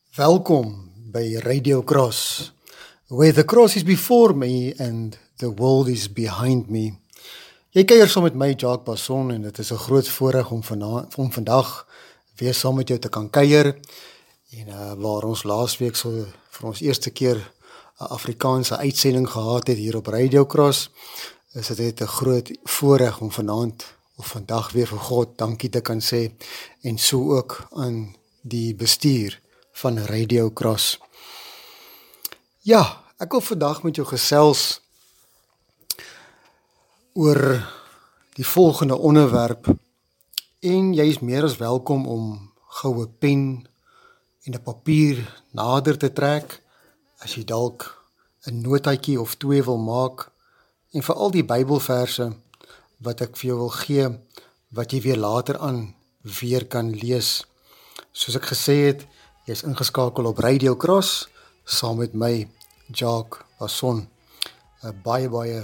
Welkom by Radio Cross, where the cross is before me and the world is behind me. Jy kuier saam met my, Jacques Basson, en dit is 'n groot voorreg om vandag weer saam met jou te kan kuier. En waar ons laasweek so vir ons eerste keer 'n Afrikaanse uitsending gehad het hier op Radio Cross, is dit net 'n groot voorreg om vandag weer vir God dankie te kan sê, en so ook aan die bestuur van Radio Cross. Ja, ek wil vandag met jou gesels oor die volgende onderwerp, en jy is meer as welkom om gou 'n pen en 'n papier nader te trek, as jy dalk 'n notaatjie of 2 wil maak, en veral die Bybelverse wat ek vir jou wil gee, wat jy weer later aan weer kan lees. Soos ek gesê het, jy is ingeskakel op Radio Cross, saam met my, Jacques Basson. 'n baie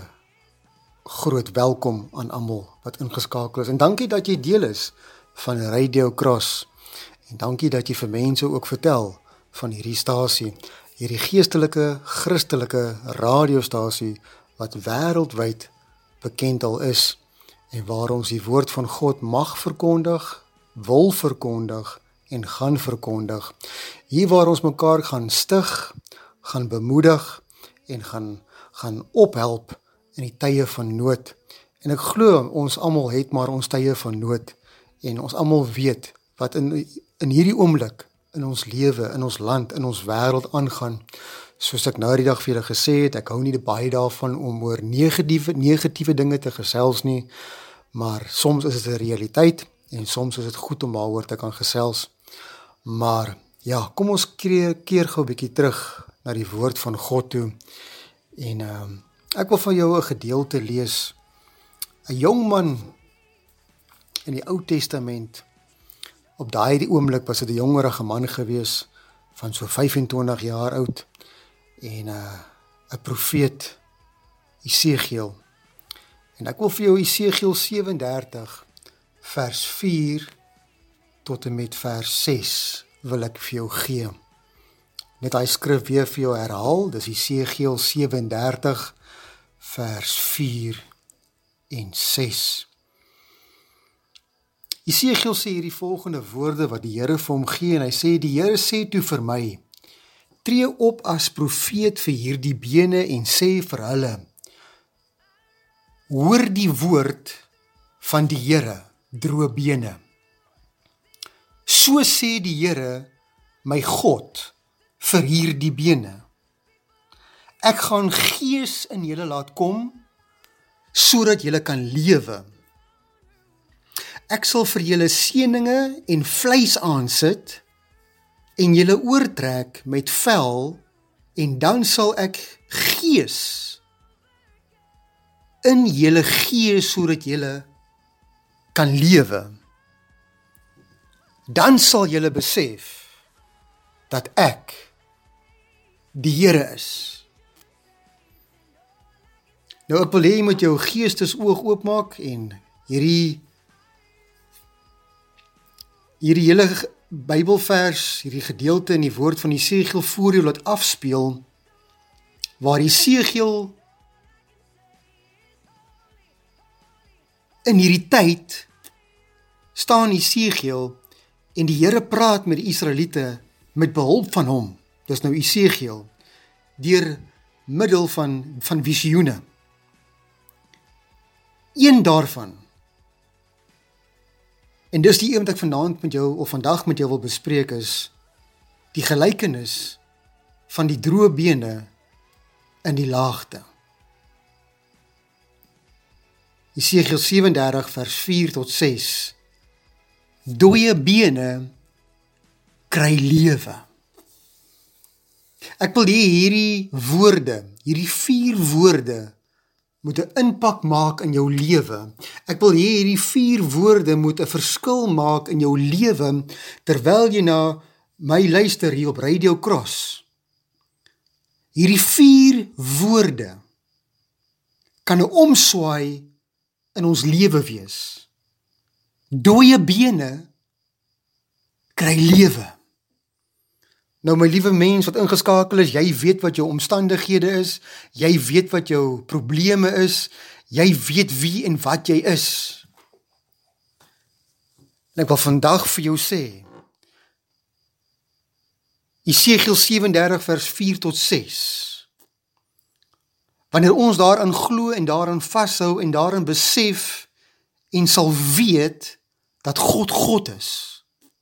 groot welkom aan almal wat ingeskakel is, en dankie dat jy deel is van Radio Cross, en dankie dat jy vir mense ook vertel van hierdie stasie, hierdie geestelike, Christelike radiostasie, wat wêreldwyd bekend al is, en waar ons die woord van God mag verkondig, wil verkondig, en gaan verkondig. Hier waar ons mekaar gaan stig, gaan bemoedig, en gaan ophelp in die tye van nood. En ek glo, ons almal het maar ons tye van nood, en ons almal weet wat in hierdie oomblik, in ons lewe, in ons land, in ons wêreld aangaan. Soos ek nou die dag vir julle gesê het, ek hou nie baie daarvan om oor negatiewe dinge te gesels nie, maar soms is dit 'n realiteit, en soms is dit goed om daaroor te kan gesels. Maar ja, kom ons keer gou 'n bietjie terug na die woord van God toe, en ek wil van jou 'n gedeelte lees. 'n jong man in die Ou Testament, op daai oomblik was dit 'n jongerige man gewees, van so 25 jaar oud, en 'n profeet, Esegiel. En ek wil vir jou Esegiel 37 vers 4 tot en met vers 6 wil ek vir jou gee. Net hy skrif weer vir jou herhaal, dis Esegiel 37 vers 4 en 6. Esegiel sê hierdie volgende woorde wat die Here vir hom gee, en hy sê, die Here sê toe vir my, tree op as profeet vir hierdie bene en sê vir hulle, hoor die woord van die Here, droë bene. So sê die Here, my God, vir hierdie bene. Ek gaan gees in julle laat kom, sodat julle kan lewe. Ek sal vir julle seëninge en vleis aansit, en julle oortrek met vel, en dan sal ek gees in julle gee, sodat julle kan lewe. Dan sal julle besef dat ek die Here is. Nou ek wil hê jy moet jou geestesoog oopmaak, en hierdie hele Bybelvers, hierdie gedeelte in die woord van Esegiel voor jou laat afspeel, waar Esegiel in hierdie tyd staan Esegiel, en die Here praat met die Israeliete met behulp van hom, dis nou Esegiel, deur middel van visioene. Een daarvan, en dis die een wat ek vandag met jou wil bespreek, is die gelykenis van die droë bene in die laagte. Esegiel 37 vers 4 tot 6. Dooie bene kry lewe. Ek wil hê hierdie 4 woorde moet 'n impak maak in jou lewe. Ek wil hê hierdie 4 woorde moet 'n verskil maak in jou lewe, terwyl jy na my luister hier op Radio Cross. Hierdie 4 woorde kan 'n omswaai in ons lewe wees. Dooie bene kry lewe. Nou my liewe mens wat ingeskakel is, jy weet wat jou omstandighede is, jy weet wat jou probleme is, jy weet wie en wat jy is. En ek wil vandag vir jou sê, Esegiel 37 vers 4 tot 6, wanneer ons daarin glo en daarin vashou en daarin besef en sal weet dat God God is,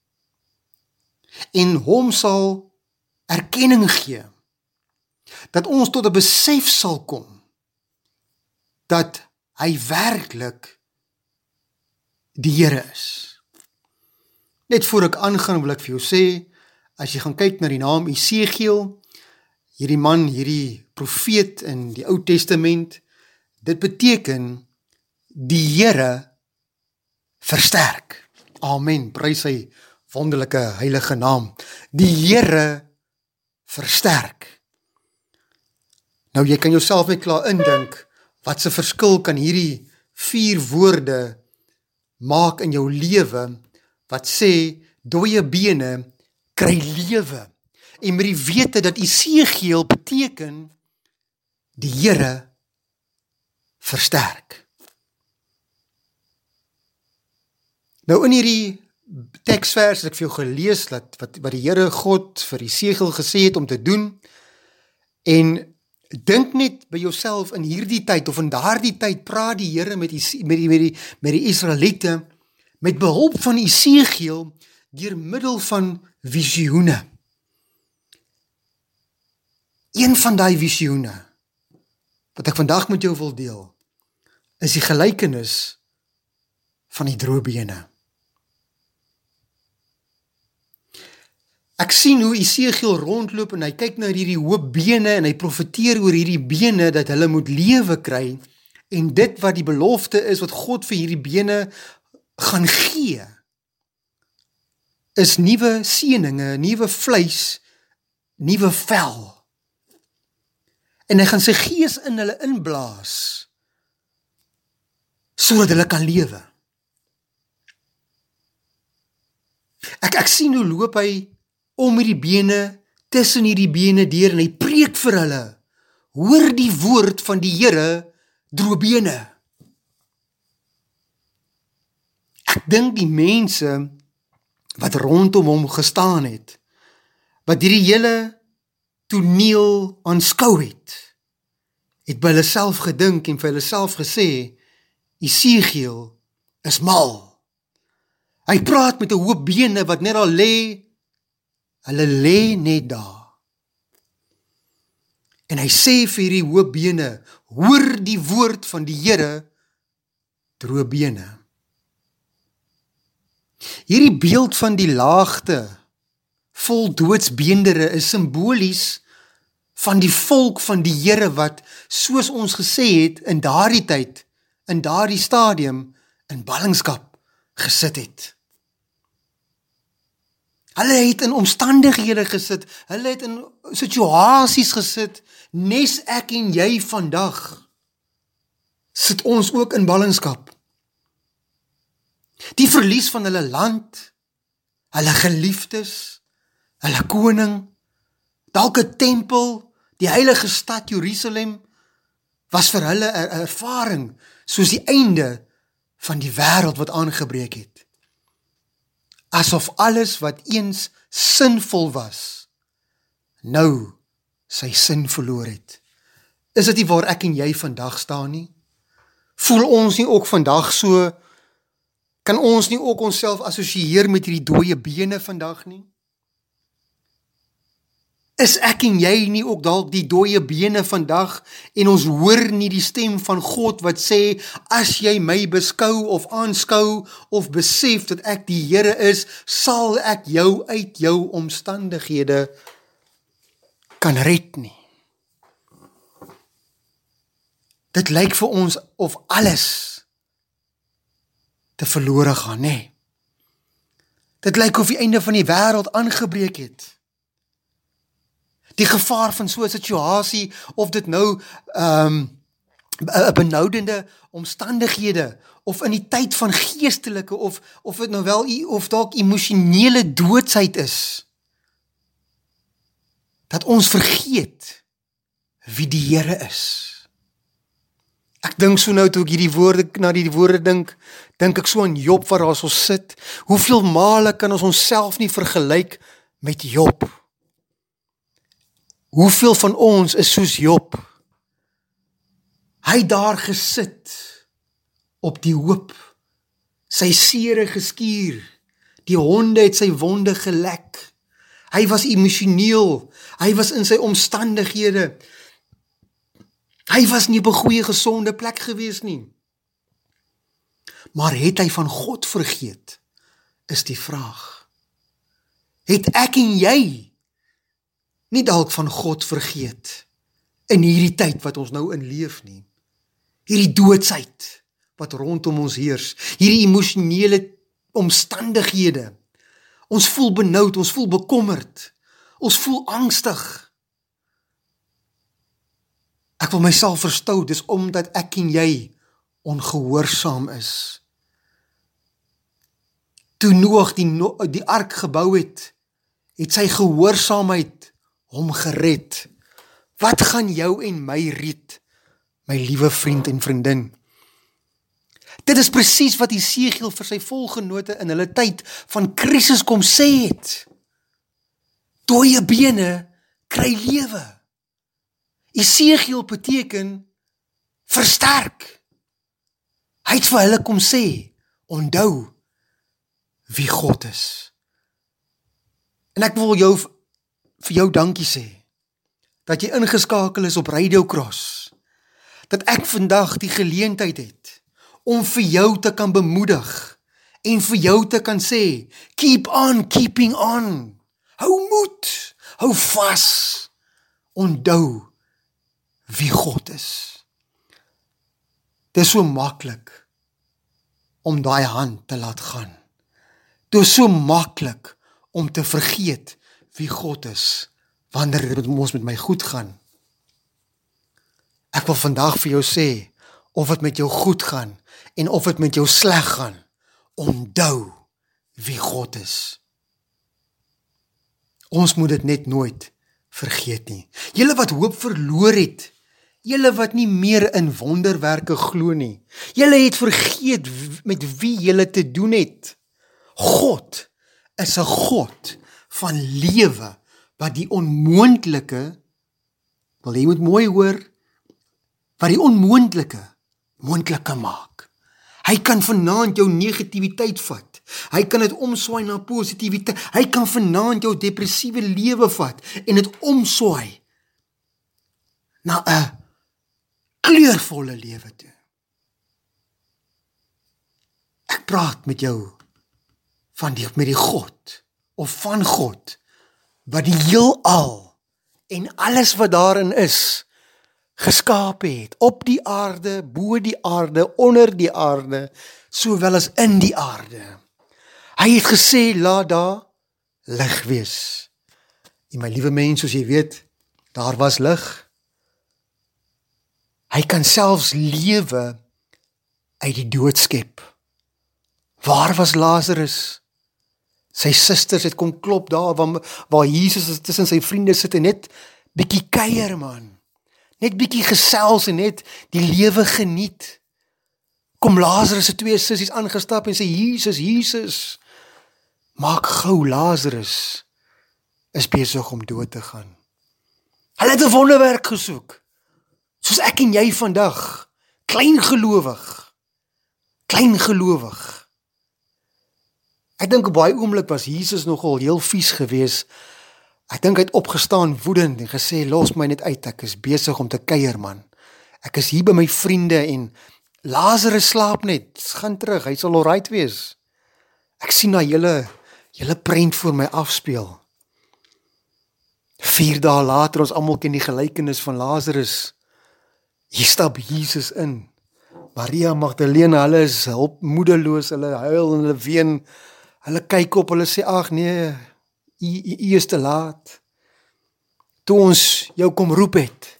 en hom sal erkenning gee, dat ons tot 'n besef sal kom, dat hy werklik die Here is. Net voor ek aangaan wil ek vir jou sê, as jy gaan kyk na die naam Esegiel, hierdie man, hierdie profeet in die Ou Testament, dit beteken die Here versterk. Amen, prys sy wonderlike heilige naam. Die Here versterk. Nou jy kan jouself net klaar indink, wat se verskil kan hierdie 4 woorde maak in jou lewe, wat sê, dooie bene kry lewe. En met die wete dat Esegiel beteken, die Here versterk. Nou in hierdie teksvers het ek vir jou gelees, wat die Here God vir Esegiel gesê het om te doen, en dink net by jouself in hierdie tyd, of in daardie tyd, praat die Here met die Israeliete, met behulp van Esegiel, deur middel van visioene. Een van daai visioene, wat ek vandag met jou wil deel, is die gelykenis van die droë bene. Ek sien hoe Esegiel rondloop en hy kyk na hierdie hoop bene en hy profeteer oor hierdie bene dat hulle moet lewe kry, en dit wat die belofte is wat God vir hierdie bene gaan gee, is nuwe seëninge, nuwe vleis, nuwe vel. En hy gaan sy gees in hulle inblaas, sodat hulle kan lewe. Ek sien hoe loop hy om hierdie bene, tussen hierdie bene deur, en hy preek vir hulle, hoor die woord van die Here, droë bene. Ek dink die mense, wat rondom hom gestaan het, wat hierdie hele toneel aanskou het by hulle self gedink en vir hulle self gesê, Esegiel is mal. Hy praat met 'n hoop bene wat net al lê, hulle lê net daar. En hy sê vir hierdie hoop bene, hoor die woord van die Here, droë bene. Hierdie beeld van die laagte, vol doodsbeendere, is simbolies van die volk van die Here wat, soos ons gesê het, in daardie tyd, in daardie stadium, in ballingskap gesit het. Hulle het in omstandighede gesit, hulle het in situasies gesit, nes ek en jy vandag, sit ons ook in ballingskap. Die verlies van hulle land, hulle geliefdes, hulle koning, dalk 'n tempel, die heilige stad Jerusalem, was vir hulle 'n ervaring, soos die einde van die wêreld wat aangebreek het. Asof alles wat eens sinvol was, nou sy sin verloor het. Is dit nie waar ek en jy vandag staan nie? Voel ons nie ook vandag so? Kan ons nie ook onsself assosieer met hierdie dooie bene vandag nie? Is ek en jy nie ook dalk die dooie bene vandag, en ons hoor nie die stem van God wat sê, as jy my beskou of aanskou of besef dat ek die Here is, sal ek jou uit jou omstandighede kan red nie. Dit lyk vir ons of alles te verlore gaan, nee. Dit lyk of die einde van die wêreld aangebreek het. Die gevaar van so 'n situasie, of dit nou 'n benoudende omstandighede, of in die tyd van geestelike, of dit nou wel, of dalk emosionele doodsheid is. dat ons vergeet wie die Here is. Ek dink so nou, toe ek na die woorde dink ek so aan Job waar ons sit. Hoeveel male kan ons onsself nie vergelyk met Job? Hoeveel van ons is soos Job? Hy daar gesit op die hoop, sy sere geskuur, die honde het sy wonde gelek. Hy was emosioneel, hy was in sy omstandighede. Hy was nie op 'n goeie, gesonde plek gewees nie. Maar het hy van God vergeet, is die vraag. Het ek en jy nie dalk van God vergeet in hierdie tyd wat ons nou in leef nie? Hierdie doodsheid wat rondom ons heers, hierdie emosionele omstandighede. Ons voel benoud, ons voel bekommerd, ons voel angstig. Ek wil myself verstou, dis omdat ek en jy ongehoorsaam is. Toe Noag die ark gebou het sy gehoorsaamheid hom gered. Wat gaan jou en my red, my liewe vriend en vriendin? Dit is presies wat Jesegiel vir sy volgenote in hulle tyd van krisis kom sê het. Dooie bene kry lewe. Jesegiel beteken versterk. Hy het vir hulle kom sê, onthou wie God is. En ek wil vir jou dankie sê, dat jy ingeskakel is op Radio Cross, dat ek vandag die geleentheid het, om vir jou te kan bemoedig, en vir jou te kan sê, keep on keeping on, hou moed, hou vas, onthou wie God is. Dit is so maklik om daai hand te laat gaan. Dit is so maklik om te vergeet wie God is, wanneer dit ons met my goed gaan. Ek wil vandag vir jou sê, of het met jou goed gaan, en of het met jou sleg gaan, onthou wie God is. Ons moet dit net nooit vergeet nie. Julle wat hoop verloor het, julle wat nie meer in wonderwerke glo nie, julle het vergeet met wie julle te doen het. God is 'n God van lewe, wat die onmoontlike, wil jy moet mooi hoor, wat die onmoontlike moontlik maak. Hy kan vanaand jou negativiteit vat. Hy kan dit omswaai na positiwiteit. Hy kan vanaand jou depressiewe lewe vat en dit omswaai na 'n kleurvolle lewe toe. Ek praat met jou met die God, of van God, wat die heelal en alles wat daarin is, geskape het, op die aarde, bo die aarde, onder die aarde, sowel as in die aarde. Hy het gesê, laat daar lig wees. En my liewe mens, soos jy weet, daar was lig. Hy kan selfs lewe uit die dood skep. Waar was Lazarus? Sy susters het kom klop daar, waar Jesus tussen sy vriende sit en net bietjie kuier, man. Net bietjie gesels en net die lewe geniet. Kom Lazarus se twee sissies aangestap en sê, Jesus, maak gou, Lazarus is besig om dood te gaan. Hulle het 'n wonderwerk gesoek, soos ek en jy vandag, kleingelowig. Ek dink op baie oomblik was Jesus nogal heel vies gewees. Ek dink hy het opgestaan woedend en gesê, los my net uit, ek is besig om te kuier, man. Ek is hier by my vriende en Lazarus slaap net, gaan terug, hy sal alright wees. Ek sien na julle prent voor my afspeel. 4 dae later, ons almal ken die gelykenis van Lazarus. Hier stap Jesus in. Maria Magdalena, hulle is moedeloos, hulle huil en hulle ween. Hulle kyk op, hulle sê, ag nee, u is te laat. Toe ons jou kom roep het,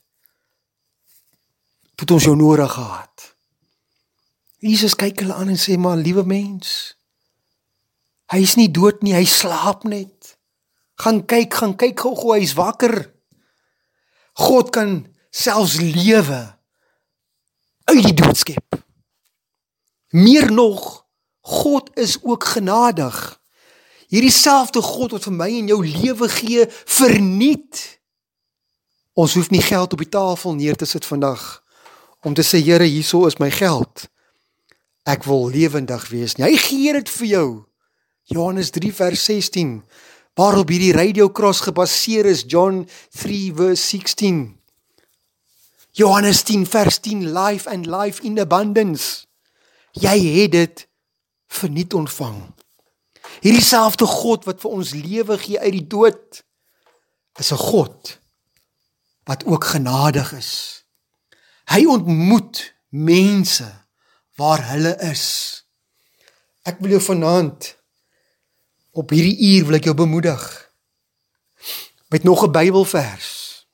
toe ons jou nodig gehad. Jesus kyk hulle aan en sê, maar liewe mens, hy is nie dood nie, hy slaap net. Gaan kyk gou, hy is wakker. God kan selfs lewe uit die dood skep. Meer nog, God is ook genadig. Hierdie selfde God wat vir my en jou lewe gee, verniet. Ons hoef nie geld op die tafel neer te sit vandag, om te sê, Here, hierso is my geld. Ek wil lewendig wees nie. Hy gee dit vir jou. Johannes 3 vers 16, waarop hierdie radiokros gebaseer is, John 3 verse 16. Johannes 10 vers 10, life and life in abundance. Jy het dit verniet ontvang. Hierdie selfde God wat vir ons lewe gee uit die dood, is 'n God wat ook genadig is. Hy ontmoet mense waar hulle is. Ek wil jou vanaand, op hierdie uur wil ek jou bemoedig, met nog 'n Bybelvers.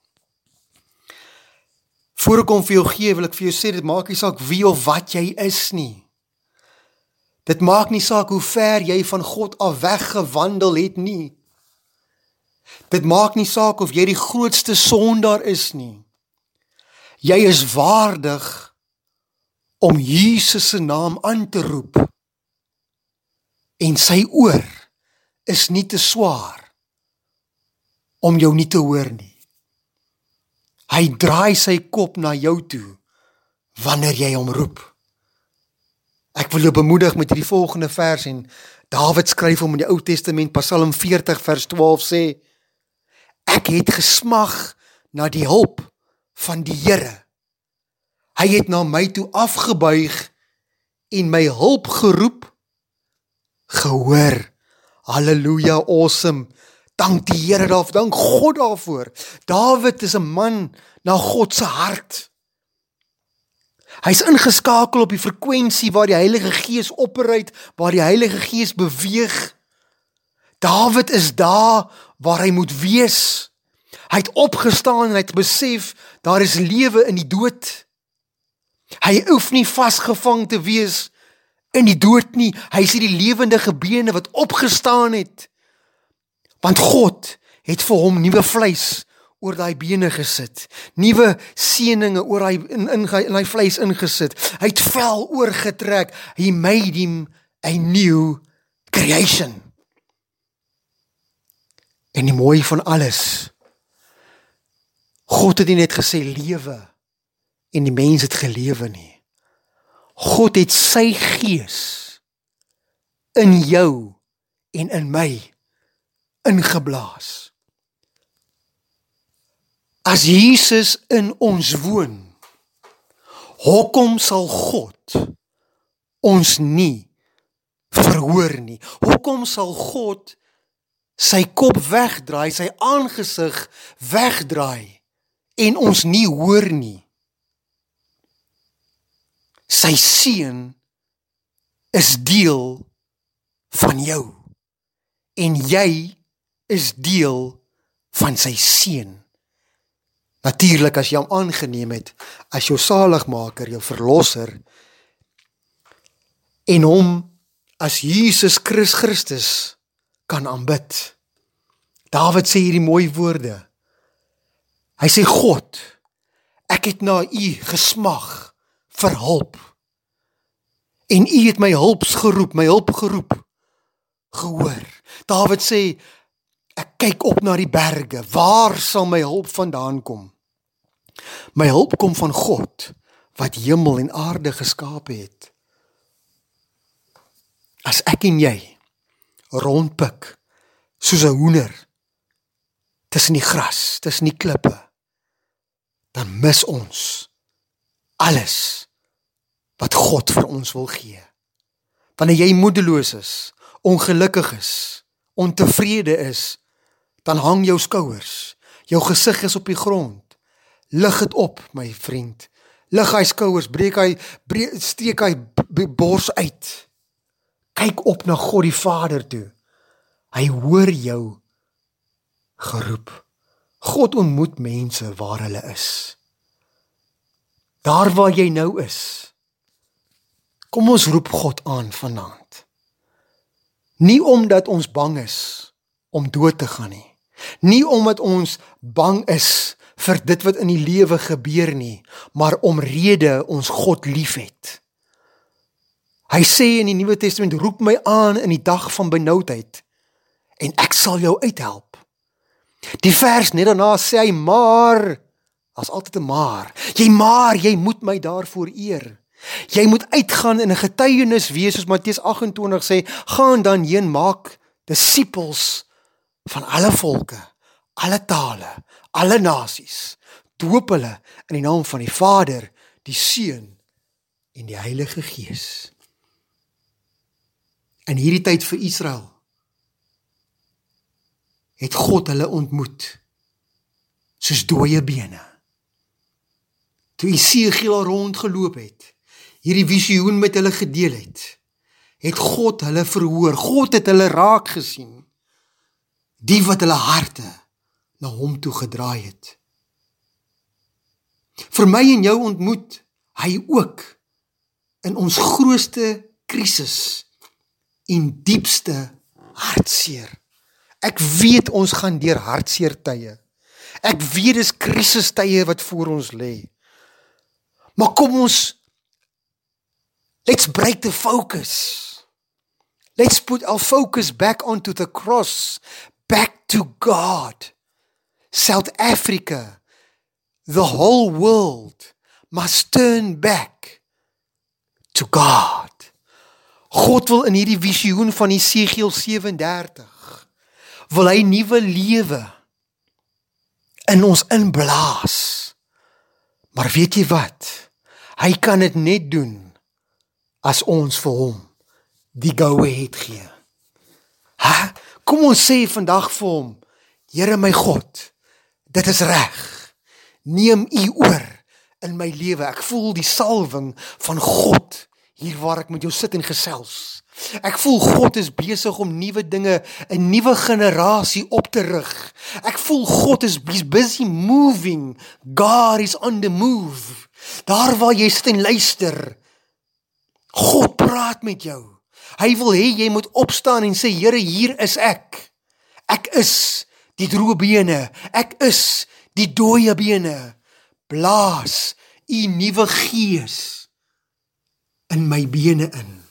Voor ek hom vir jou gee, wil ek vir jou sê, dit maak nie saak wie of wat jy is nie. Dit maak nie saak hoe ver jy van God af weggewandel het nie. Dit maak nie saak of jy die grootste sondaar is nie. Jy is waardig om Jesus se naam aan te roep. En sy oor is nie te swaar om jou nie te hoor nie. Hy draai sy kop na jou toe wanneer jy hom roep. Ek wil jou bemoedig met hierdie volgende vers, en Dawid skryf hom in die Ou Testament, Psalm 40 vers 12 sê, ek het gesmag na die hulp van die Here. Hy het na my toe afgebuig en my hulp geroep, gehoor. Halleluja, awesome. Dank die Here daarvoor, dank God daarvoor. Dawid is 'n man na God se hart. Hy is ingeskakel op die frekwensie waar die Heilige Gees operate, waar die Heilige Gees beweeg. Dawid is daar waar hy moet wees. Hy het opgestaan en hy het besef, daar is lewe in die dood. Hy hoef nie vasgevang te wees in die dood nie. Hy is die lewendige bene wat opgestaan het. Want God het vir hom nuwe vleis oor daai bene gesit. Nuwe seëninge oor in hy vleis ingesit. Hy het vel oorgetrek. He made him a new creation. En die mooi van alles, God het nie net gesê lewe en die mens het gelewe nie. God het sy gees in jou en in my ingeblaas. As Jesus in ons woon, hoekom sal God ons nie verhoor nie? Hoekom sal God sy kop wegdraai, sy aangesig wegdraai en ons nie hoor nie? Sy seun is deel van jou en jy is deel van sy seun. Natuurlik as jy hom aangeneem het as jou saligmaker, jou verlosser, en hom as Jesus Christus kan aanbid. Dawid sê hierdie mooi woorde. Hy sê, God, ek het na u gesmag vir hulp. En u het my hulp geroep, gehoor. Dawid sê, ek kyk op na die berge, waar sal my hulp vandaan kom? My hulp kom van God, wat hemel en aarde geskape het. As ek en jy rondpik, soos 'n hoender, tussen die gras, tussen die klippe, dan mis ons alles wat God vir ons wil gee. Wanneer jy moedeloos is, ongelukkig is, ontevrede is, dan hang jou skouers, jou gesig is op die grond. Lig het op, my vriend. Lig hy skouers, steek hy bors uit. Kyk op na God die Vader toe. Hy hoor jou geroep. God ontmoet mense waar hulle is. Daar waar jy nou is. Kom ons roep God aan vanaand. Nie omdat ons bang is om dood te gaan nie. Nie omdat ons bang is vir dit wat in die lewe gebeur nie, maar omrede ons God liefhet. Hy sê in die Nuwe Testament, roep my aan in die dag van benoudheid, en ek sal jou uithelp. Die vers net daarna sê hy, maar, as altyd 'n maar, jy moet my daarvoor eer. Jy moet uitgaan in 'n getuienis wees, soos Matteus 28 sê, gaan dan heen, maak disippels van alle volke, alle tale, alle nasies, doop hulle in die naam van die Vader, die Seun en die Heilige Gees. In hierdie tyd vir Israel het God hulle ontmoet, soos dooie bene. Toe Esegiel al rondgeloop het, hierdie visioen met hulle gedeel het God hulle verhoor, God het hulle raak gesien, die wat hulle harte na hom toe gedraai het. Vir my en jou ontmoet hy ook in ons grootste krisis en diepste hartseer. Ek weet ons gaan deur hartseer tye. Ek weet dis krisistye wat voor ons lê. Maar kom ons, let's break the focus. Let's put our focus back onto the cross, back to God. South Africa, the whole world must turn back to God. God wil in hierdie visioen van Esegiel 37, wil hy nuwe lewe in ons inblaas. Maar weet jy wat? Hy kan dit net doen as ons vir hom die go-ahead gee. Kom ons sê vandag vir hom, Here my God, dit is reg. Neem u oor in my lewe. Ek voel die salwing van God hier waar ek met jou sit en gesels. Ek voel God is besig om nuwe dinge, 'n nuwe generasie op te rig. Ek voel God is busy moving. God is on the move. Daar waar jy sit en luister, God praat met jou. Hy wil hê jy moet opstaan en sê, Here, hier is ek. Ek is die droë bene. Ek is die dooie bene. Blaas u nuwe gees in my bene in.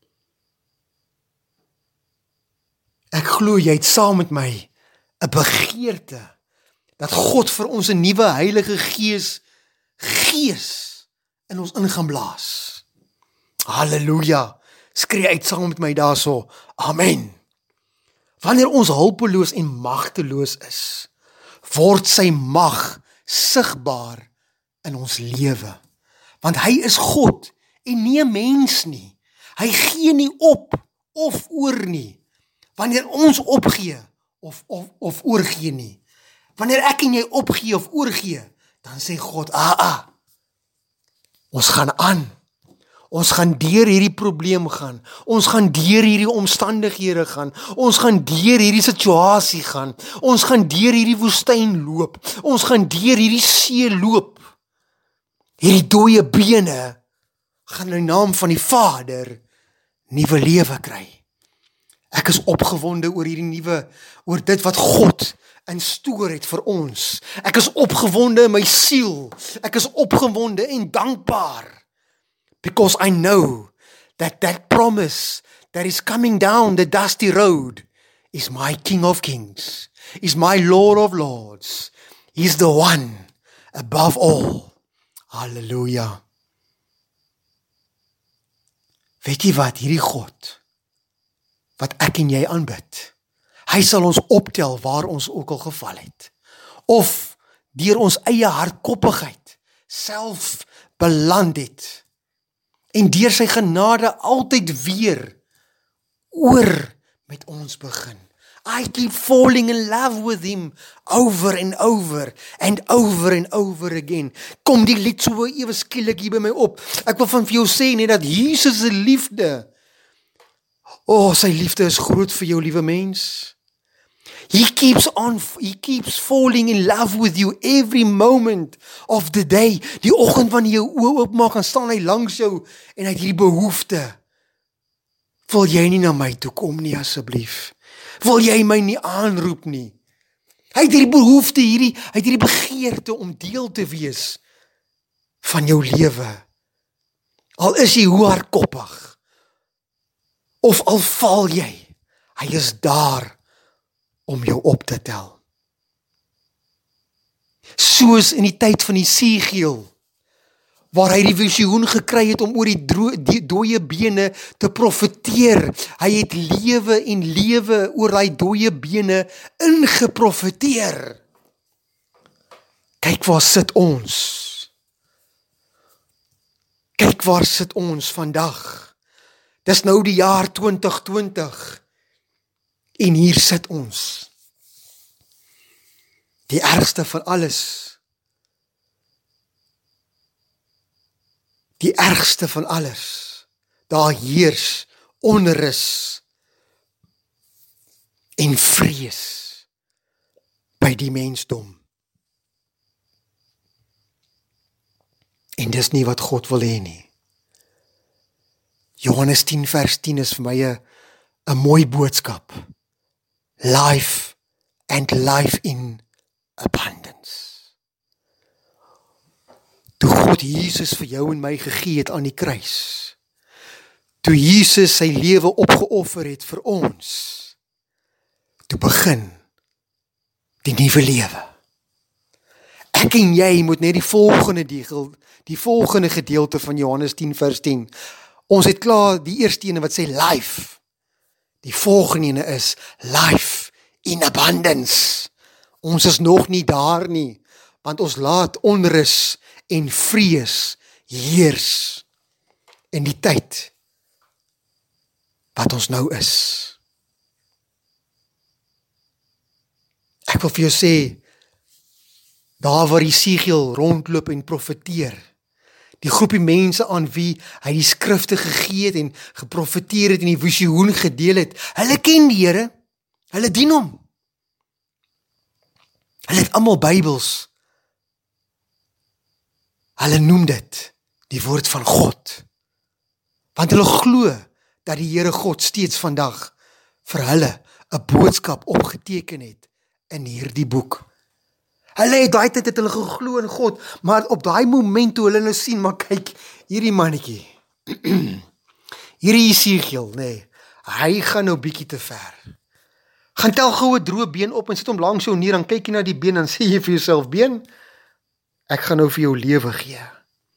Ek glo jy het saam met my 'n begeerte dat God vir ons 'n nuwe Heilige Gees in ons in gaan blaas. Halleluja. Skree uit saam met my daarso. Amen. Wanneer ons hulpeloos en magteloos is, word sy mag sigbaar in ons lewe. Want hy is God en nie 'n mens nie. Hy gee nie op of oor nie. Wanneer ons opgee of oorgee nie. Wanneer ek en jy opgee of oorgee, dan sê God, ons gaan aan. Ons gaan deur hierdie probleem gaan. Ons gaan deur hierdie omstandighede gaan. Ons gaan deur hierdie situasie gaan. Ons gaan deur hierdie woestyn loop. Ons gaan deur hierdie see loop. Hierdie dooie bene gaan in die naam van die Vader nuwe lewe kry. Ek is opgewonde oor oor dit wat God in stoor het vir ons. Ek is opgewonde in my siel. Ek is opgewonde en dankbaar. Because I know that promise that is coming down the dusty road is my King of Kings, is my Lord of Lords. He's the one above all. Hallelujah. Weet jy wat, hierdie God, wat ek en jy aanbid, hy sal ons optel waar ons ook al geval het. Of deur ons eie hardkoppigheid self beland het. En deur sy genade altyd weer oor met ons begin. I keep falling in love with him over and over and over and over again. Kom die lied so ewe skielik hier by my op. Ek wil van vir jou sê net dat Jesus se liefde, sy liefde is groot vir jou, liewe mens. He keeps falling in love with you every moment of the day. Die oggend wanneer jy jou oë oopmaak, dan staan hy langs jou en hy het hierdie behoefte. Wil jy nie na my toe kom nie asseblief? Wil jy my nie aanroep nie? Hy het hierdie behoefte, hy het hierdie begeerte om deel te wees van jou lewe. Al is jy hoe hardkoppig, of al val jy, hy is daar om jou op te tel. Soos in die tyd van Jesegiel, waar hy die visioen gekry het om oor die dooie bene te profeteer. Hy het lewe en lewe oor die dooie bene ingeprofeteer. Kyk waar sit ons. Kyk waar sit ons vandag. Dis nou die jaar 2020 en hier sit ons. Die ergste van alles. Die ergste van alles. Daar heers onrus en vrees by die mensdom. En dis nie wat God wil hê nie. Johannes 10 vers 10 is vir my 'n mooi boodskap. Life and life in abundance. Toe God Jesus vir jou en my gegee het aan die kruis, toe Jesus sy lewe opgeoffer het vir ons, toe begin die nuwe lewe. Ek en jy moet net die volgende gedeelte van Johannes 10 vers 10, ons het klaar die eerste ene wat sê life, die volgende ene is life in abundance. Ons is nog nie daar nie, want ons laat onrus en vrees heers in die tyd wat ons nou is. Ek wil vir jou sê, daar waar Jesegiel rondloop en profeteer, die groepie mense aan wie hy die skrifte gegee het en geprofeteer het en die visioen gedeel het, hulle ken die Here, hulle dien hom. Hulle het almal Bybels. Hulle noem dit die woord van God. Want hulle glo dat die Here God steeds vandag vir hulle 'n boodskap opgeteken het in hierdie boek. Hulle het daai tyd het hulle geglo in God, maar op daai moment toe hulle nou sien, maar kyk, hierdie mannetjie, hierdie Jesegiel, nee, hy gaan nou bietjie te ver. Gaan tel gou 'n droë been op en sit hom langs jou neer, dan kyk jy na die been en sê jy vir jouself, been, ek gaan nou vir jou lewe gee.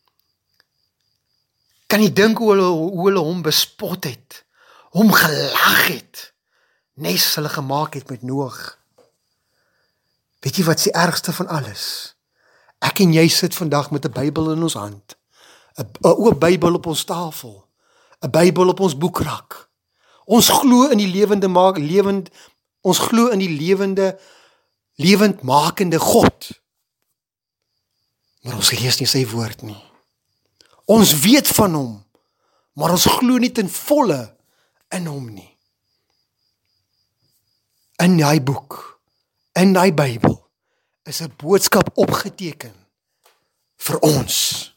Kan jy dink hoe hulle hom bespot het, hom gelag het, nes hulle gemaak het met Noag. Weet jy wat is die ergste van alles? Ek en jy sit vandag met 'n Bybel in ons hand, 'n oop Bybel op ons tafel, 'n Bybel op ons boekrak. Ons glo in die lewendmakende God. Maar ons lees nie sy woord nie. Ons weet van hom, maar ons glo nie ten volle in hom nie. In die boek, in die Bybel, is 'n boodskap opgeteken vir ons.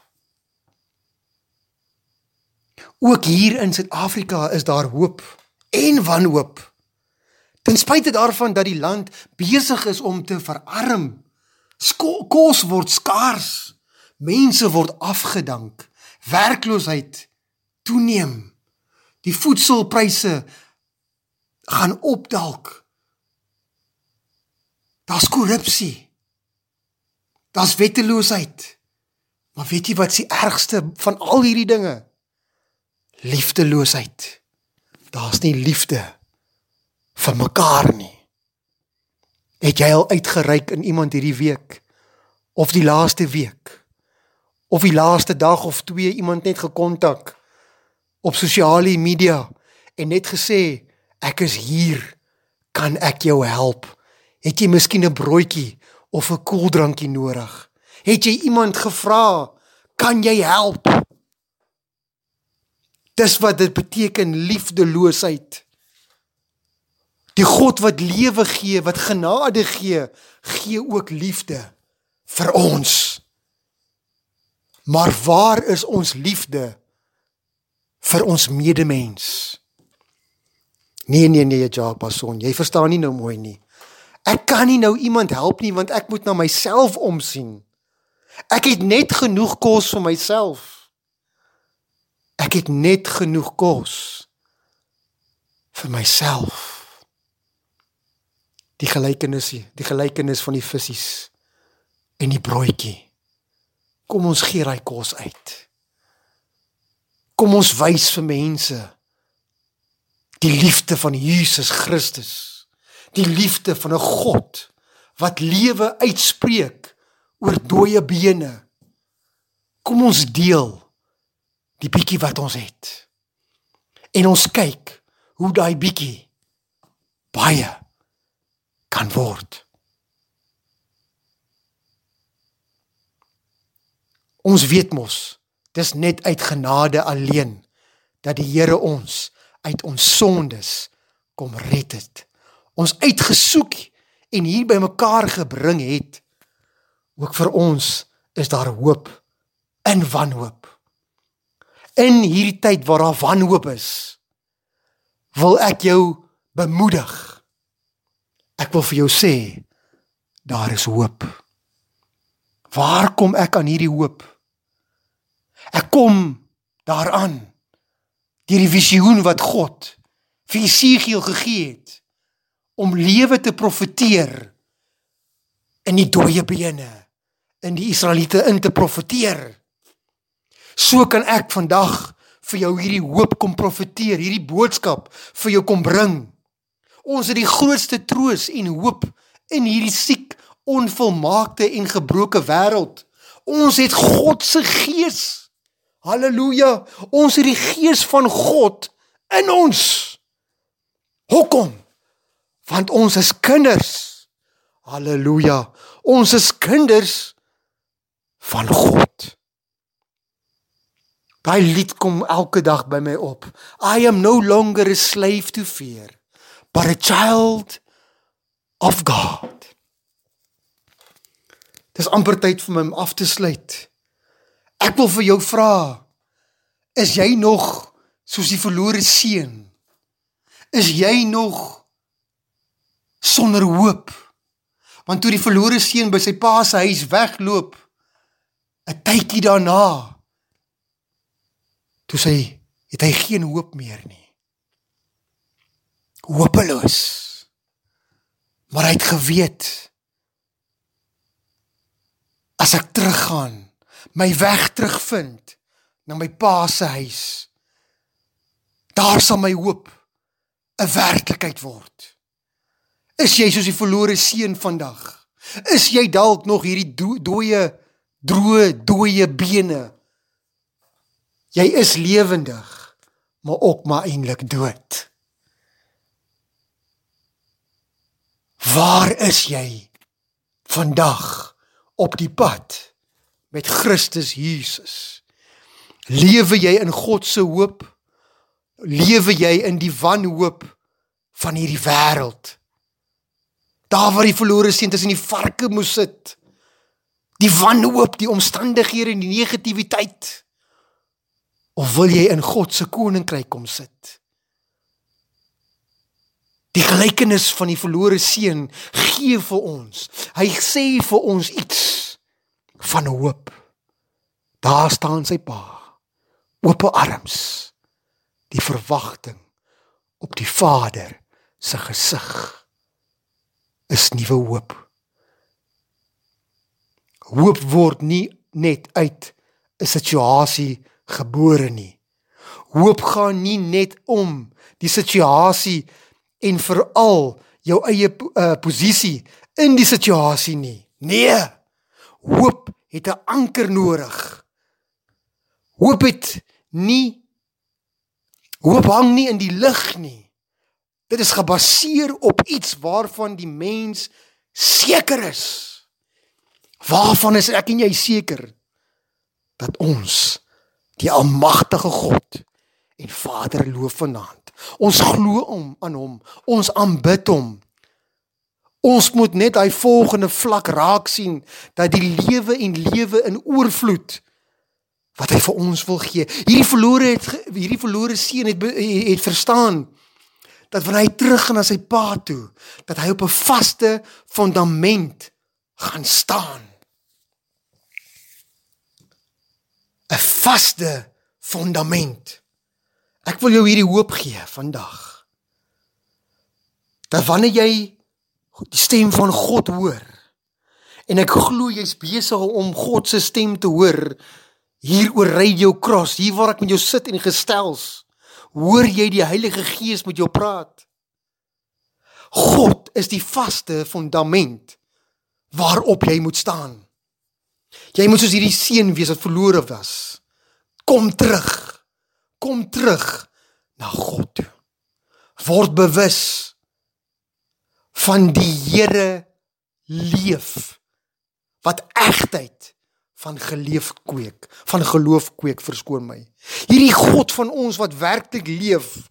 Ook hier in Suid-Afrika is daar hoop en wanhoop. Ten spyte daarvan dat die land besig is om te verarm, kos word skaars, mense word afgedank, werkloosheid toeneem, die voedselpryse gaan opdalk, daar's korrupsie, daar's wetteloosheid, maar weet jy wat is die ergste van al hierdie dinge? Liefdeloosheid. Daar's nie liefde vir mekaar nie. Het jy al uitgereik in iemand hierdie week, of die laaste week, of die laaste dag of 2 iemand net gekontak op sosiale media en net gesê, ek is hier, kan ek jou help? Het jy miskien 'n broodjie of 'n koeldrankie nodig? Het jy iemand gevra, kan jy help? Dis wat dit beteken, liefdeloosheid. Die God wat lewe gee, wat genade gee, gee ook liefde vir ons. Maar waar is ons liefde vir ons medemens? Nee, Jacques Passon, jy verstaan nie nou mooi nie. Ek kan nie nou iemand help nie, want ek moet na myself omsien. Ek het net genoeg kos vir myself. Ek het net genoeg kos vir myself. Die gelykenis van die vissies en die broodjie. Kom ons gee daai kos uit. Kom ons wys vir mense die liefde van Jesus Christus. Die liefde van 'n God wat lewe uitspreek oor dooie bene. Kom ons deel die bietjie wat ons het. En ons kyk hoe daai bietjie baie kan word. Ons weet mos, dis net uit genade alleen, dat die Here ons uit ons sondes kom red het. Ons uitgesoek en hier by mekaar gebring het. Ook vir ons is daar hoop in wanhoop. In hierdie tyd waar daar wanhoop is, wil ek jou bemoedig. Ek wil vir jou sê, daar is hoop. Waar kom ek aan hierdie hoop? Ek kom daaraan, deur die visioen wat God vir Jesegiel gegee het, om lewe te profeteer in die dooie bene, in die Israeliete in te profeteer. So kan ek vandag vir jou hierdie hoop kom profeteer, hierdie boodskap vir jou kom bring. Ons het die grootste troos en hoop in hierdie siek, onvolmaakte en gebroke wêreld. Ons het God se gees. Halleluja, ons het die gees van God in ons. Hoekom? Want ons is kinders. Halleluja, ons is kinders van God. Daai lied kom elke dag by my op. I am no longer a slave to fear, but a child of God. Dis amper tyd vir my om af te sluit. Ek wil vir jou vra, is jy nog soos die verlore seun? Is jy nog sonder hoop? Want toe die verlore seun by sy pa se huis wegloop, 'n tydjie daarna, toe het hy geen hoop meer nie. Hopeloos. Maar hy het geweet, as ek teruggaan, my weg terugvind na my pa se huis, daar sal my hoop 'n werklikheid word. Is jy soos die verlore seun vandag? Is jy dalk nog hierdie dooie bene? Jy is lewendig, maar ook maar eintlik dood. Waar is jy vandag op die pad met Christus Jesus? Lewe jy in God se hoop? Lewe jy in die wanhoop van hierdie wêreld? Daar waar die verlore seun tussen die varke moes sit. Die wanhoop, die omstandighede en die negativiteit. Of wil jy in God se koninkryk kom sit? Die gelykenis van die verlore seun gee vir ons. Hy sê vir ons iets van hoop. Daar staan sy pa, ope arms, die verwagting op die Vader se gesig is nuwe hoop. Hoop word nie net uit 'n situasie gebore nie. Hoop gaan nie net om die situasie en veral jou eie posisie in die situasie nie. Nee, hoop het 'n anker nodig. Hoop hang nie in die lug nie. Dit is gebaseer op iets waarvan die mens seker is. Waarvan is ek en jy seker? Dat ons die almagtige God en Vader loof vanaand. Ons glo aan hom, ons aanbid hom. Ons moet net hy volgende vlak raak sien, dat die lewe en lewe in oorvloed, wat hy vir ons wil gee. Hierdie verlore seun het verstaan, dat wanneer hy terug gaan na sy pa toe, dat hy op 'n vaste fundament gaan staan. 'n Vaste fundament. Ek wil jou hierdie hoop gee vandag, dat wanneer jy die stem van God hoor, en ek glo jy's besig om God se stem te hoor, hier oor Radio Cross, hier waar ek met jou sit en gestels, hoor jy die Heilige Gees met jou praat. God is die vaste fundament waarop jy moet staan. Jy moet soos hierdie seun wees wat verlore was. Kom terug na God toe. Word bewus van die Here leef, wat egtheid van geloof kweek, verskoon my. Hierdie God van ons wat werklik leef,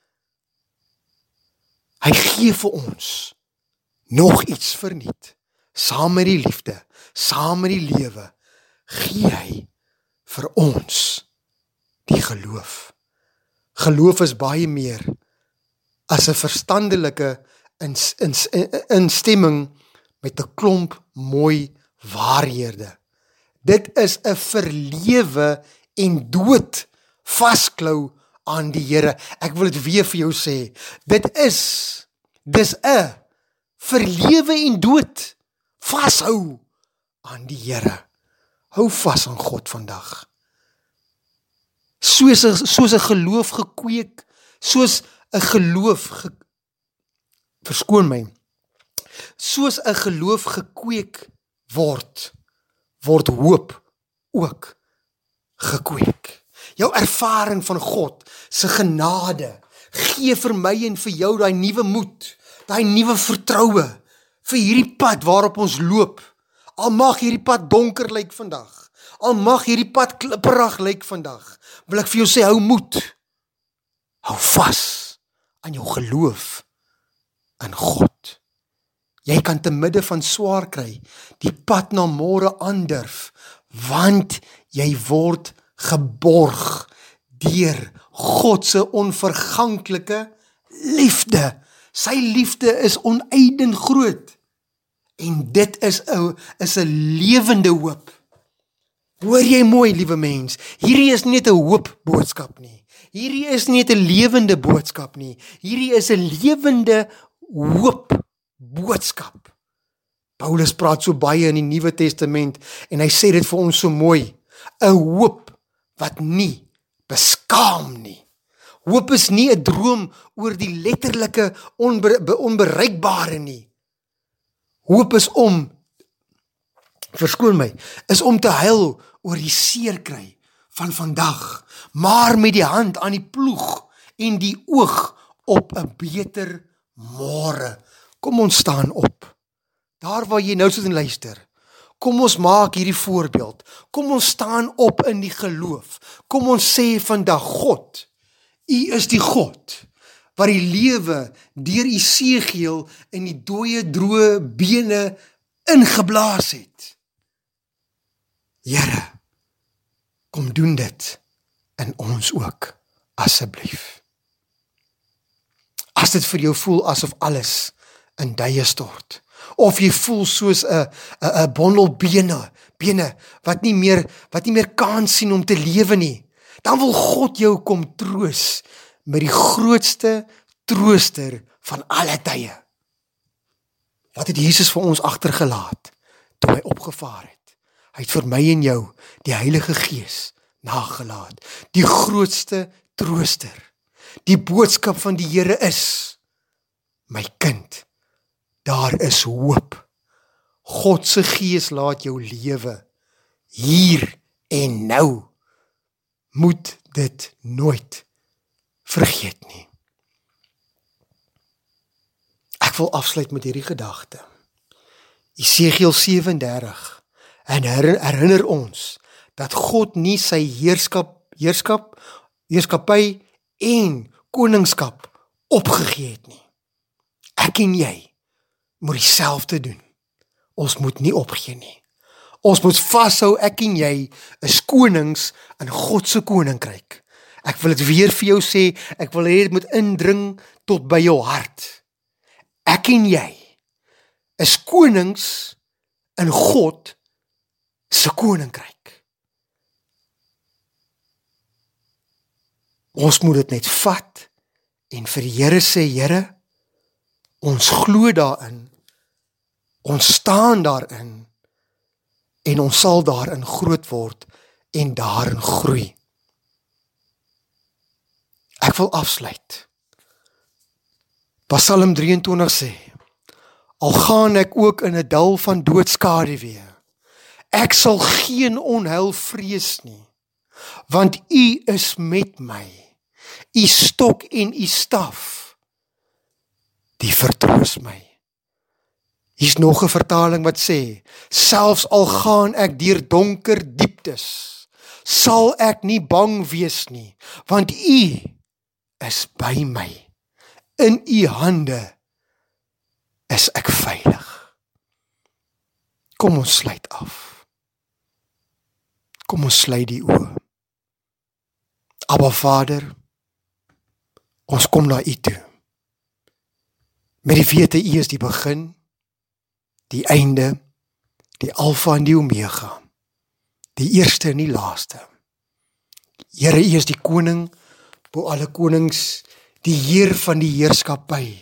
hy gee vir ons nog iets verniet. Saam met die liefde, saam met die lewe, gee hy vir ons die geloof. Geloof is baie meer as 'n verstandelike instemming met 'n klomp mooi waarhede. Dit is 'n verlewe en dood vasklou aan die Here. Ek wil dit weer vir jou sê. Dis 'n verlewe en dood vashou aan die Here. Hou vas aan God vandag. Soos 'n geloof gekweek, soos 'n geloof verskoon my. Soos 'n geloof gekweek word hoop ook gekweek. Jou ervaring van God se genade gee vir my en vir jou daai nuwe moed, daai nuwe vertroue vir hierdie pad waarop ons loop. Al mag hierdie pad donker lyk vandag, al mag hierdie pad klipperig lyk vandag, wil ek vir jou sê, hou moed. Hou vas aan jou geloof in God. Jy kan te midde van swaar kry, die pad na môre aandurf, want jy word geborg deur God se onverganklike liefde. Sy liefde is oneiden groot. En dit is 'n lewende hoop. Hoor jy mooi, liewe mens, hierdie is nie net 'n hoop boodskap nie. Hierdie is nie net 'n lewende boodskap nie. Hierdie is 'n lewende hoop boodskap. Paulus praat so baie in die Nuwe Testament en hy sê dit vir ons so mooi. 'n Hoop wat nie beskaam nie. Hoop is nie 'n droom oor die letterlike onbereikbare nie. Hoop is is om te huil oor die seerkry van vandag, maar met die hand aan die ploeg en die oog op 'n beter môre. Kom ons staan op. Daar waar jy nou sit en luister. Kom ons maak hierdie voorbeeld. Kom ons staan op in die geloof. Kom ons sê vandag, God, U is die God wat die lewe deur Esegiel in die dooie, droë bene ingeblaas het. Here, kom doen dit in ons ook, asseblief. As dit vir jou voel asof alles in duie stort, of jy voel soos 'n bondel bene wat nie meer kans sien om te lewe nie, dan wil God jou kom troos met die grootste trooster van alle tye. Wat het Jesus vir ons agtergelaat toe hy opgevaar het? Hy het vir my en jou die Heilige Gees nagelaat. Die grootste trooster. Die boodskap van die Here is, my kind, daar is hoop. God se Gees laat jou lewe hier en nou. Moet dit nooit vergeet nie. Ek wil afsluit met hierdie gedagte. Esegiel 37 en herinner ons dat God nie sy heerskappy en koningskap opgegee het nie. Ek en jy moet dieselfde doen. Ons moet nie opgee nie. Ons moet vashou, ek en jy is konings in God se koninkryk. Ek wil dit weer vir jou sê, ek wil hê dit moet indring tot by jou hart. Ek en jy is konings in God se koninkryk. Ons moet dit net vat en vir die Here sê, Here, ons glo daarin, ons staan daarin en ons sal daarin groot word en daarin groei. Ek wil afsluit. Psalm 23 sê, al gaan ek ook in 'n dal van doodskaduwee, ek sal geen onheil vrees nie, want U is met my, U stok en U staf, die vertroos my. Hier's nog 'n vertaling wat sê, selfs al gaan ek deur donker dieptes, sal ek nie bang wees nie, want U is by my. In U hande is ek veilig. Kom ons sluit af. Kom ons sluit die oë. Abba Vader, ons kom na U toe. Met die wete U is die begin, die einde, die Alfa en die Omega, die eerste en die laaste. Here, U is die koning bo alle konings, die Heer van die heerskappy.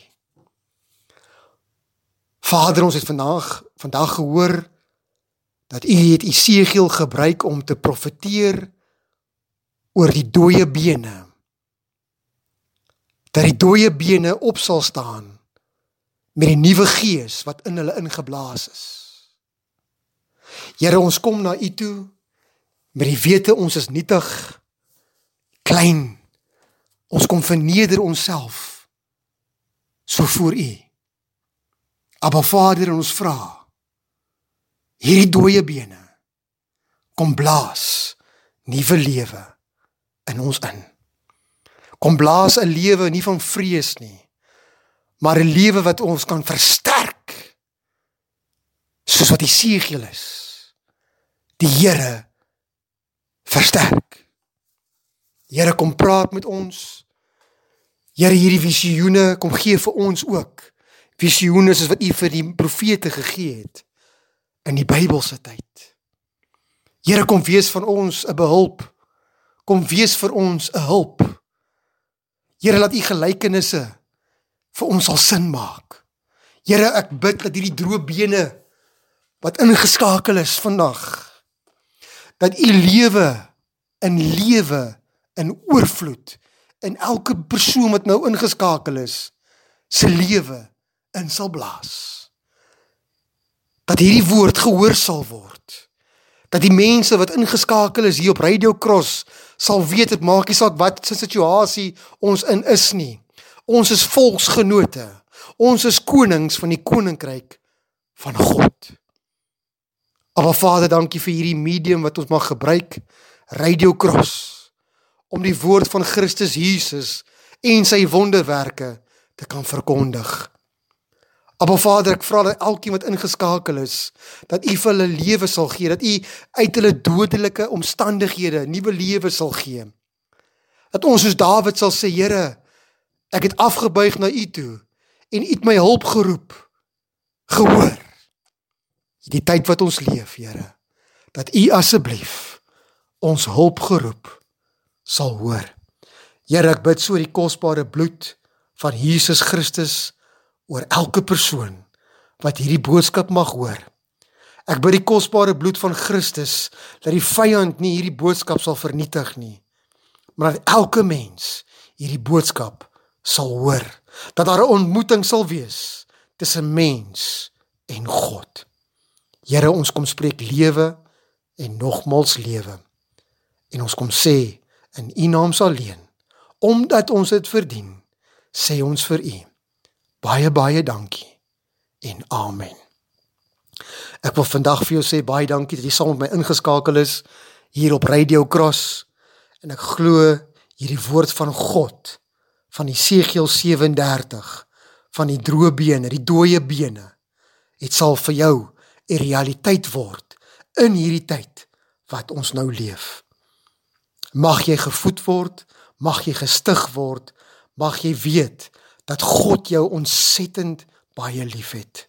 Vader, ons het vandag gehoor dat U het Esegiel gebruik om te profeteer oor die dooie bene. Dat die dooie bene op sal staan met die nuwe gees wat in hulle ingeblaas is. Here, ons kom na U toe met die wete ons is nietig, klein. Ons kom verneder onsself so voor U. Abba Vader, ons vra, hierdie dooie bene, kom blaas nuwe lewe in ons in. Kom blaas 'n lewe nie van vrees nie, maar 'n lewe wat ons kan versterk, soos wat Esegiel is. Die Here versterk. Here, kom praat met ons. Here, hierdie visioene, kom gee vir ons ook. Visioene soos wat U vir die profete gegee het in die Bybelse tyd. Here, kom wees van ons 'n behulp. Kom wees vir ons 'n hulp. Here, laat U gelykenisse vir ons sal sin maak. Here, ek bid dat hierdie droë bene wat ingeskakel is vandag, dat U lewe in oorvloed in elke persoon wat nou ingeskakel is, se lewe in sal blaas. Dat hierdie woord gehoor sal word. Dat die mense wat ingeskakel is hier op Radio Cross sal weet, het maak nie saak wat se situasie ons in is nie. Ons is volksgenote. Ons is konings van die koninkryk van God. Maar Vader, dankie vir hierdie medium wat ons mag gebruik, Radio Cross, om die woord van Christus Jesus en sy wonderwerke te kan verkondig. Maar Vader, ek vra dat elkeen wat ingeskakel is, dat U vir hulle lewe sal gee, dat U uit hulle dodelike omstandighede nuwe lewe sal gee. Dat ons soos Dawid sal sê, Here, ek het afgebuig na U toe, en U het my hulp geroep, gehoor. Die tyd wat ons leef, Here, dat U asseblief ons hulp geroep sal hoor. Here, ek bid so die kosbare bloed van Jesus Christus oor elke persoon wat hierdie boodskap mag hoor. Ek bid die kosbare bloed van Christus, dat die vyand nie hierdie boodskap sal vernietig nie, maar dat elke mens hierdie boodskap sal hoor, dat daar 'n ontmoeting sal wees tussen mens en God. Here, ons kom spreek lewe en nogmals lewe, en ons kom sê, in U naam alleen, omdat ons dit verdien, sê ons vir U, baie, baie dankie, en amen. Ek wil vandag vir jou sê, baie dankie dat jy saam met my ingeskakel is, hier op Radio Cross, en ek glo hierdie woord van God, van Esegiel 37, van die droë bene, die dooie bene, het sal vir jou 'n realiteit word, in hierdie tyd, wat ons nou leef. Mag jy gevoed word, mag jy gestig word, mag jy weet, dat God jou ontsettend baie lief het.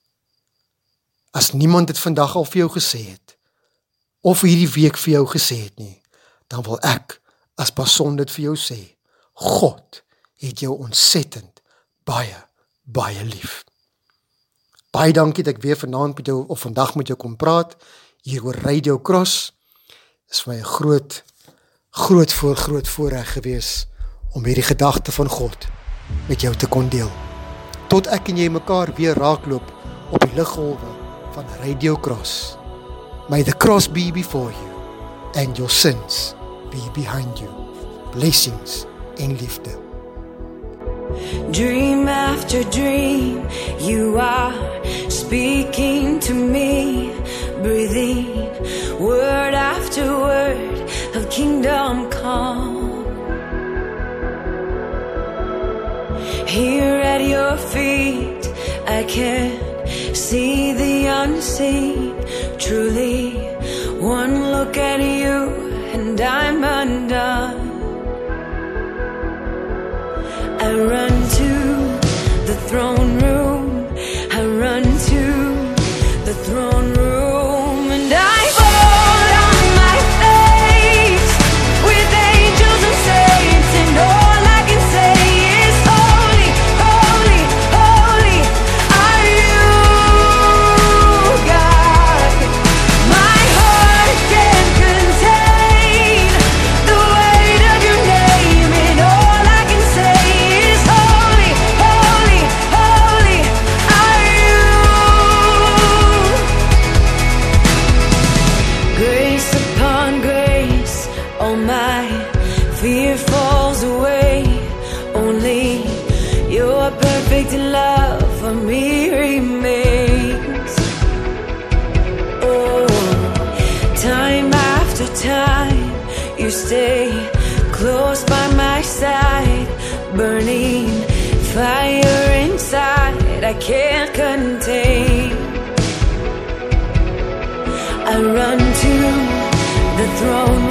As niemand dit vandag al vir jou gesê het, of hierdie week vir jou gesê het nie, dan wil ek, as Passon dit vir jou sê, God het jou ontsettend baie lief. Baie dankie dat ek weer vanaand met jou, of vandag met jou kom praat, hier oor Radio Cross. Dit is vir my 'n groot voorreg gewees, om hierdie gedagte van God met jou te kon deel. Tot ek en jy mekaar weer raakloop op die liggolwe van Radio Cross. May the cross be before you, and your sins be behind you. Blessings en liefde. Dream after dream, you are speaking to me, breathing word after word of kingdom come. Here at your feet, I can see the unseen. Truly, one look at you and I'm undone. I run to the throne room, I run to the throne room, and I fall on my face with angels and saints, and all I can say is holy, holy, holy are you, God. My heart can't contain the weight of your name, and all I can say is holy, holy, holy are you. Grace upon grace, all my fear falls away. Only your perfect love for me remains. Oh, time after time, you stay close by my side, burning fire inside I can't contain. I run to the throne